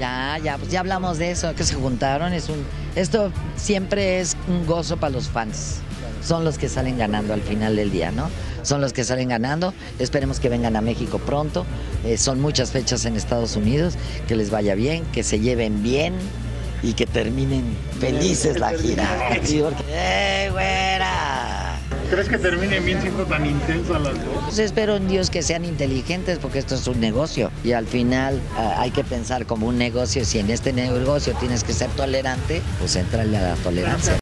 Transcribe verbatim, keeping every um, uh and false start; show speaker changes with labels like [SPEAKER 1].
[SPEAKER 1] Ya, ya, pues ya hablamos de eso, que se juntaron, es un, esto siempre es un gozo para los fans. Son los que salen ganando al final del día, ¿no? Son los que salen ganando. Esperemos que vengan a México pronto. Eh, son muchas fechas en Estados Unidos. Que les vaya bien, que se lleven bien y que terminen felices la gira. Sí, porque, ¡eh, güera!
[SPEAKER 2] ¿Crees que terminen bien siendo tan intensas las dos?
[SPEAKER 1] Pues espero en Dios que sean inteligentes porque esto es un negocio y al final uh, hay que pensar como un negocio. Si en este negocio tienes que ser tolerante, pues entrale a la tolerancia.